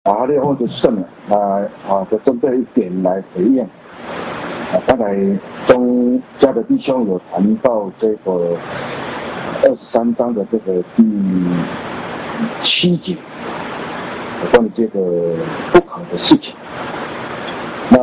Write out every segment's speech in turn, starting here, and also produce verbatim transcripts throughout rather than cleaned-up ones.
打猎或者胜了啊啊，就针对一点来回应。啊，刚才中家的弟兄有谈到这个二十三章的这个第七节，有关于这个不可的事情。那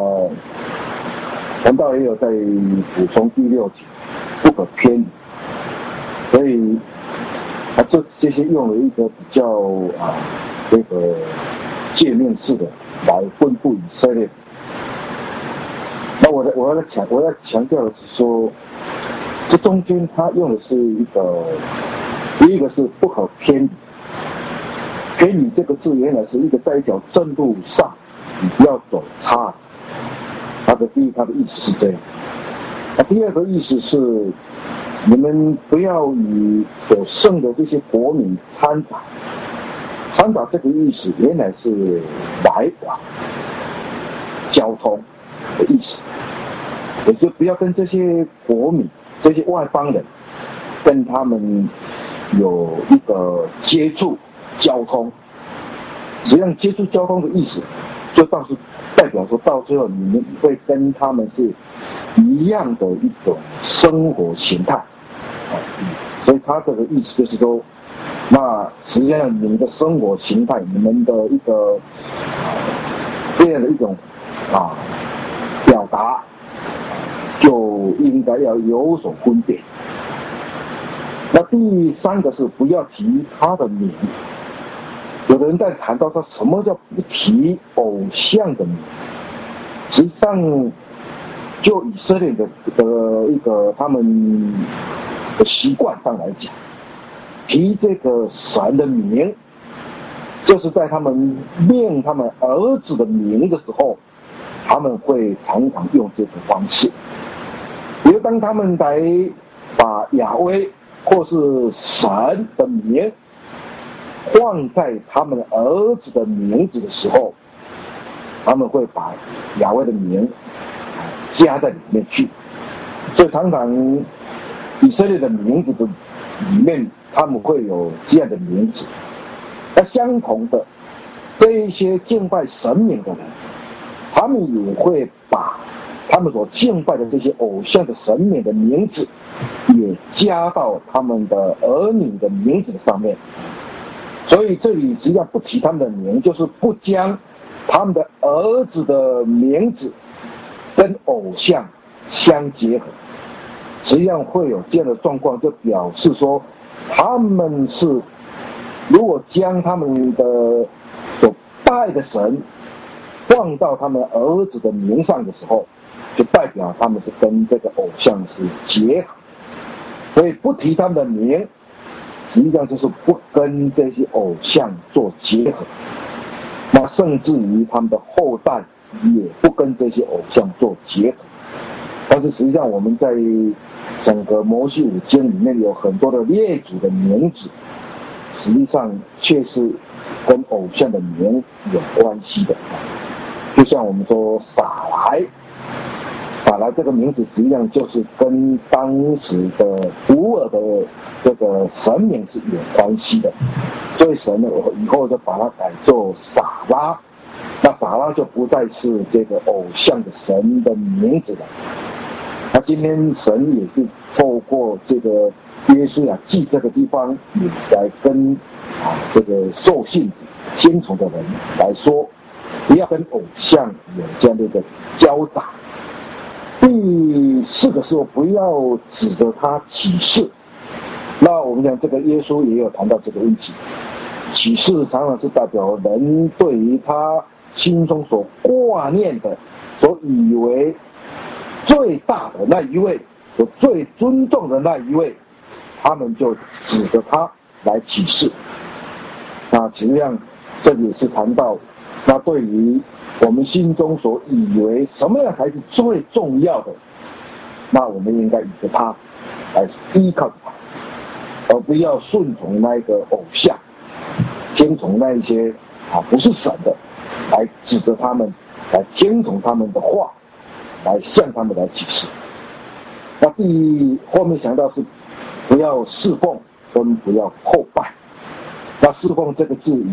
传道也有在补充第六节，不可偏离。所以他这这些用了一个比较啊这个界面式的来分布以色列。那我的我要强我要强调的是说，这中间他用的是一个，第一个是不可偏离。偏离这个字原来是一个在一条正路上，你不要走差。他的第一他的意思是这样。那第二个意思是，你们不要与所剩的这些国民掺杂。掺杂这个意思原来是来往、交通的意思，也就不要跟这些国民、这些外邦人，跟他们有一个接触交通。实际上，接触交通的意思，就倒是代表说到最后你们会跟他们是一样的一种生活形态。所以他这个意思就是说，那实际上你们的生活形态，你们的一个这样的一种啊表达，就应该要有所分辨。那第三个是不要提他的名。有的人在谈到他什么叫不提偶像的名，实际上就以色列的的一个他们的习惯上来讲，提这个神的名，就是在他们念他们儿子的名的时候，他们会常常用这种方式。比如当他们来把亚威或是神的名放在他们儿子的名字的时候，他们会把亚威的名加在里面去。所以常常以色列的名字的里面，他们会有这样的名字。那相同的，这一些敬拜神明的人，他们也会把他们所敬拜的这些偶像的神明的名字也加到他们的儿女的名字上面。所以这里实际上不提他们的名，就是不将他们的儿子的名字跟偶像相结合。实际上会有这样的状况，就表示说他们是如果将他们的所拜的神放到他们儿子的名上的时候，就代表他们是跟这个偶像是结合。所以不提他们的名，实际上就是不跟这些偶像做结合。那甚至于他们的后代也不跟这些偶像做结合。但是实际上我们在整个摩西五经里面有很多的列祖的名字，实际上却是跟偶像的名有关系的。就像我们说撒来，撒来这个名字实际上就是跟当时的古尔的这个神明是有关系的，所以神呢以后就把它改作撒拉。那撒拉就不再是这个偶像的神的名字了。那今天神也是透过这个约书亚记这个地方，也来跟啊这个受信听从的人来说，不要跟偶像有这样的一个交杂。第四个是不要指着他起誓。那我们讲这个耶稣也有谈到这个问题，起誓常常是代表人对于他心中所挂念的，所以为最大的那一位，所最尊重的那一位，他们就指着他来起誓。那实际上这里是谈到，那对于我们心中所以为什么样才是最重要的，那我们应该以着他来依靠他，而不要顺从那一个偶像，听从那一些啊不是神的，来指着他们，来听从他们的话，来向他们来起誓。那第后面想到是不要侍奉跟不要后拜。那侍奉这个字以后我们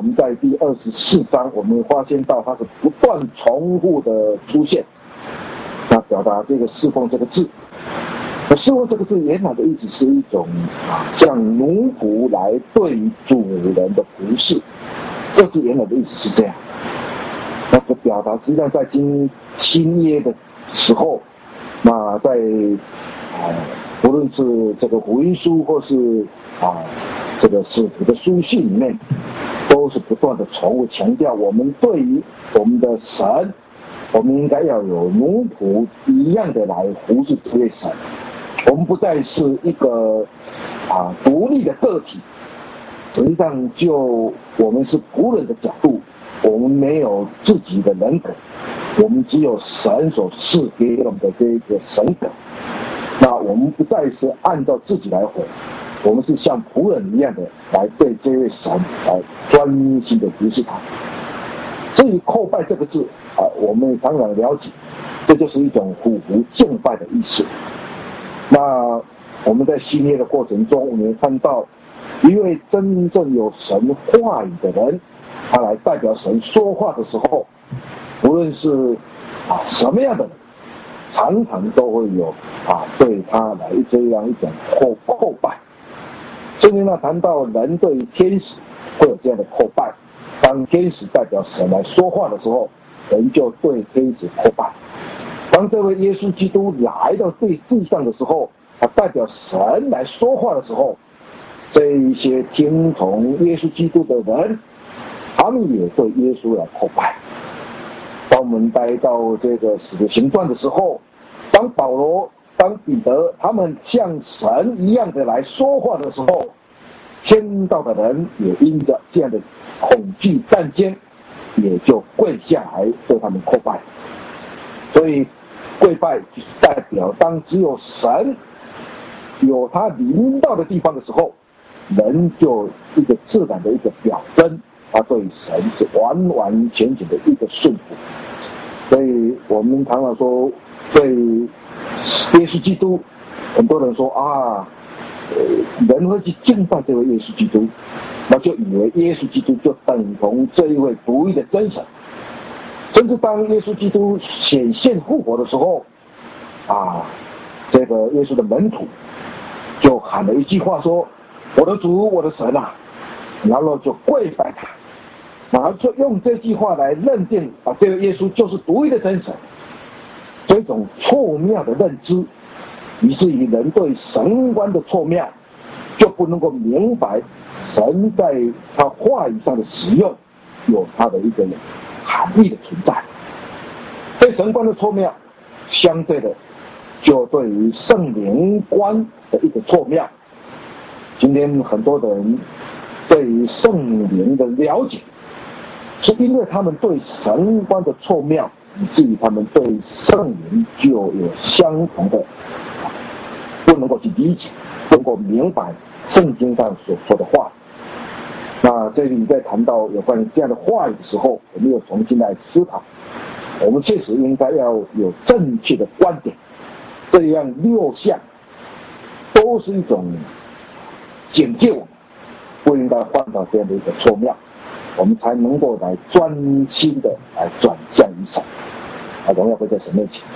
们在第二十四章，我们发现到它是不断重复的出现，那表达这个侍奉这个字。那侍奉这个字原来的意思是一种啊，像奴仆来对主人的服侍，这是原来的意思是这样。那个表达实际上在经新约的时候，那在啊，无论是这个福音书或是啊这个使徒的书信里面，都是不断的重复强调，我们对于我们的神，我们应该要有奴仆一样的来服侍这位神。我们不再是一个啊独立的个体，实际上就我们是仆人的角度，我们没有自己的人格，我们只有神所赐给我们的这个神格。那我们不再是按照自己来活，我们是像仆人一样的来对这位神来专心的服侍他。至于叩拜这个字啊，我们常常了解，这就是一种俯伏敬拜的意思。那我们在新约的过程中，我们看到一位真正有神话语的人，他来代表神说话的时候，无论是啊什么样的人，常常都会有啊对他来这样一种叩叩拜。圣经上谈到人对天使会有这样的叩拜，当天使代表神来说话的时候，人就对天使叩拜。当这位耶稣基督来到对地上的时候，他代表神来说话的时候，这一些听从耶稣基督的人，他们也对耶稣来叩拜。当我们来到这个使徒行传的时候，当保罗、当彼得他们像神一样的来说话的时候，天道的人也因着这样的恐惧战惊，也就跪下来对他们叩拜。所以跪拜就是代表当只有神有他临到的地方的时候，人就一个自然的一个表征，他对神是完完全全的一个顺服。所以我们常常说对耶稣基督，很多人说啊，人会去敬拜这位耶稣基督，那就以为耶稣基督就等同这一位独一的真神。甚至当耶稣基督显现复活的时候，啊，这个耶稣的门徒就喊了一句话说：“我的主，我的神啊！”然后就跪拜他，然后就用这句话来认定啊，这个耶稣就是独一的真神。这种错谬的认知，以至于人对神观的错谬，就不能够明白神在他话语上的使用有他的一个含义的存在。对神观的错谬，相对的就对于圣灵观的一个错谬。今天很多的人对于圣灵的了解，是因为他们对神观的错谬，以至于他们对圣灵就有相同的不能够去理解，不能够明白圣经上所说的话。那这里在谈到有关于这样的话语的时候，我们又重新来思考，我们确实应该要有正确的观点。这样六项都是一种警戒我们，不应该犯到这样的一个错谬，我们才能够来专心的来转向于神，啊，荣耀归在神面前。